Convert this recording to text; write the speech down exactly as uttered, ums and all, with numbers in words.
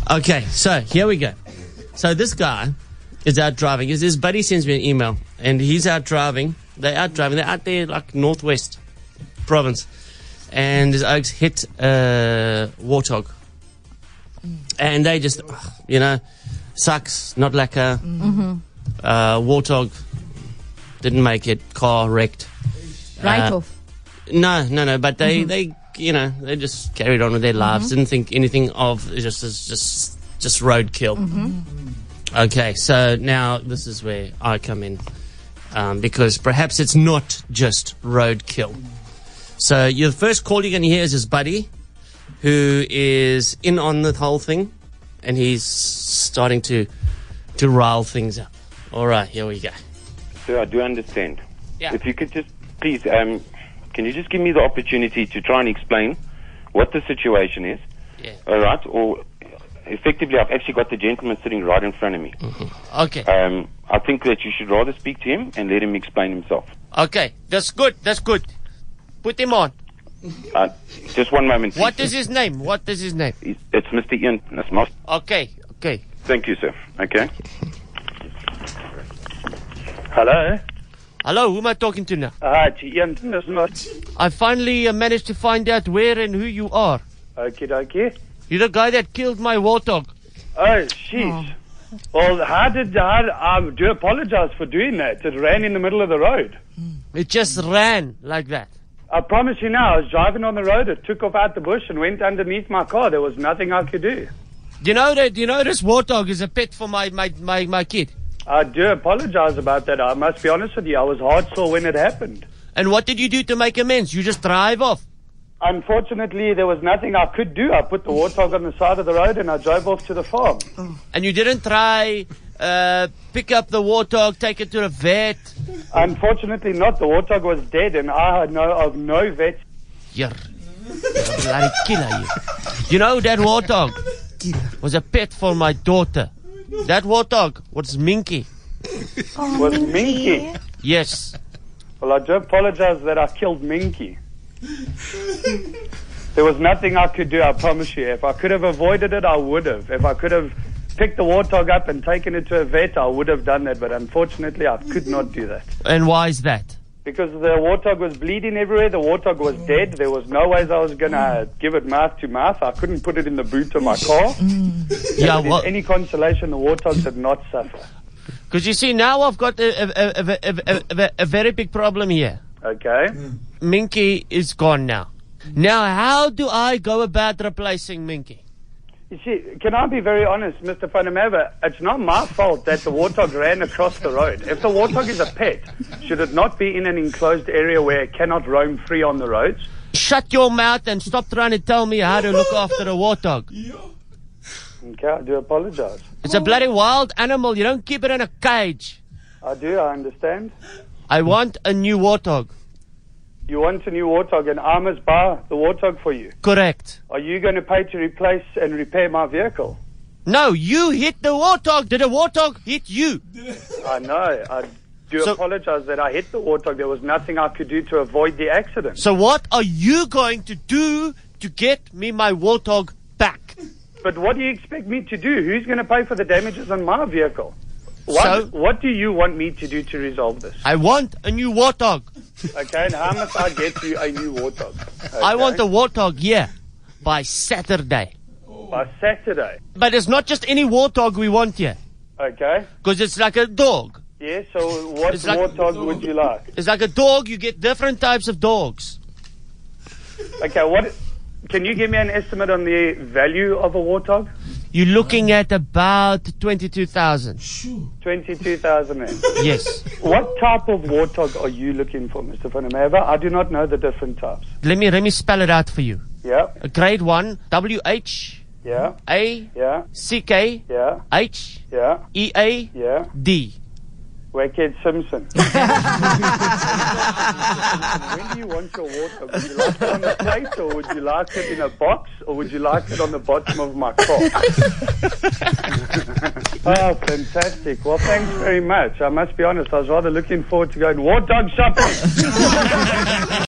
Okay, so here we go. So this guy is out driving. His, his buddy sends me an email, and he's out driving. They're out driving. They're out there like northwest province, and his oaks hit a warthog, and they just, you know, sucks, not lacquer. Mm-hmm. Uh, warthog didn't make it. Car wrecked. Right uh, off. No, no, no. But they, Mm-hmm. they, you know, they just carried on with their lives. Mm-hmm. Didn't think anything of it just, just, just roadkill. Mm-hmm. Okay, so now this is where I come in, um, because perhaps it's not just roadkill. So your first call you're going to hear is his buddy, who is in on the whole thing, and he's starting to to rile things up. All right, here we go. Sir, I do understand. Yeah. If you could just, please, um, can you just give me the opportunity to try and explain what the situation is? Yeah. All right? Or effectively, I've actually got the gentleman sitting right in front of me. Mm-hmm. Okay. Um, I think that you should rather speak to him and let him explain himself. Okay, that's good. That's good. Put him on. Uh, just one moment, please. What is his name? What is his name? It's Mister Ian Nasmos. Okay, okay. Thank you, sir. Okay. Hello. Hello, who am I talking to now? Hi, it's Ian Nasmos. I finally uh, managed to find out where and who you are. Okie dokie. You're the guy that killed my warthog. Oh, jeez. Well, how did how, I do apologize for doing that. It ran in the middle of the road. It just ran like that. I promise you now, I was driving on the road. It took off out the bush and went underneath my car. There was nothing I could do. You know that? You know this warthog is a pet for my my my, my kid. I do apologize about that. I must be honest with you. I was heart sore when it happened. And what did you do to make amends? You just drive off. Unfortunately, there was nothing I could do. I put the warthog on the side of the road and I drove off to the farm. And you didn't try uh, pick up the warthog, take it to a vet. Unfortunately not. The warthog was dead and I know of no vet. You're, you're a bloody killer, you. You know that warthog was a pet for my daughter. That warthog was Minky. Was Minky? Yes. Well, I do apologize that I killed Minky. There was nothing I could do, I promise you. If I could have avoided it, I would have. If I could have picked the warthog up and taken it to a vet, I would have done that. But unfortunately, I could not do that. And why is that? Because the warthog was bleeding everywhere. The warthog was dead. There was no ways I was going to give it mouth to mouth. I couldn't put it in the boot of my car. Yeah, If well, any consolation, the warthog did not suffer. because you see, now I've got a, a, a, a, a, a, a very big problem here. Okay? Minky is gone now. Now, how do I go about replacing Minky? You see, can I be very honest, Mister Funameva? It's not my fault that the warthog ran across the road. If the warthog is a pet, should it not be in an enclosed area where it cannot roam free on the roads? Shut your mouth and stop trying to tell me how to look after a warthog. Okay, I do apologize. It's a bloody wild animal. You don't keep it in a cage. I do, I understand. I want a new warthog. You want a new warthog and I must buy the warthog for you. Correct. Are you going to pay to replace and repair my vehicle? No, you hit the warthog. Did the warthog hit you? I know. I do So- apologize that I hit the warthog. There was nothing I could do to avoid the accident. So what are you going to do to get me my warthog back? But what do you expect me to do? Who's going to pay for the damages on my vehicle? What, So- what do you want me to do to resolve this? I want a new warthog. Okay, and how must I get you a new warthog? Okay? I want a warthog here by Saturday. By Saturday. But it's not just any warthog we want here. Okay. Because it's like a dog. Yeah, so what It's like- warthog would you like? It's like a dog. You get different types of dogs. Okay, what... Can you give me an estimate on the value of a warthog? You're looking at about twenty-two thousand. twenty-two thousand rand. Yes. What type of warthog are you looking for, Mister Funameva? I do not know the different types. Let me let me spell it out for you. Yeah, A grade one, W H yeah, A yeah, C K yeah, H yeah, E A yeah. D. Wackhead Simpson. When do you want your warthog? Would you like it on the plate, or would you like it in a box, or would you like it on the bottom of my car? Oh, fantastic. Well, thanks very much. I must be honest, I was rather looking forward to going warthog shopping.